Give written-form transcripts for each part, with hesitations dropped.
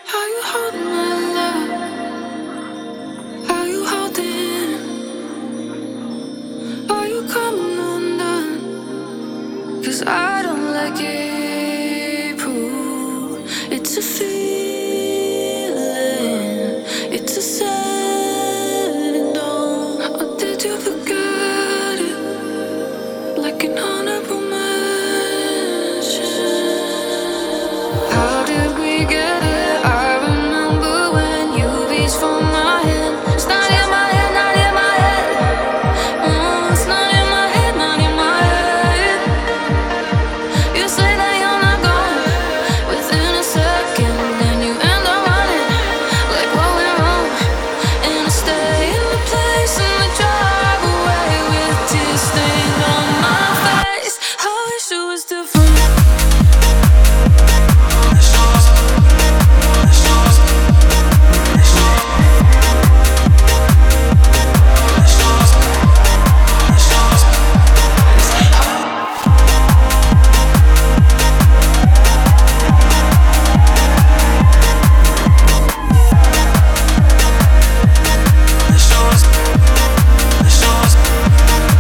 How you holding my love? How you holding? Are you coming undone? 'Cause I don't like it. Proof. It's a feeling. It's a set and dawn. Or did you forget it? Like an honorable mention. How did we get it? I remember when you reached for my hand. It's not in my head, not in my head. It's not in my head, not in my head. You say that you're not going within a second, then you end up running. Like what went wrong? And I stay in the place and I drive away with tears stained on my face. I wish it was different.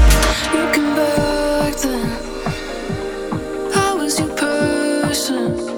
Looking back then, I was your person.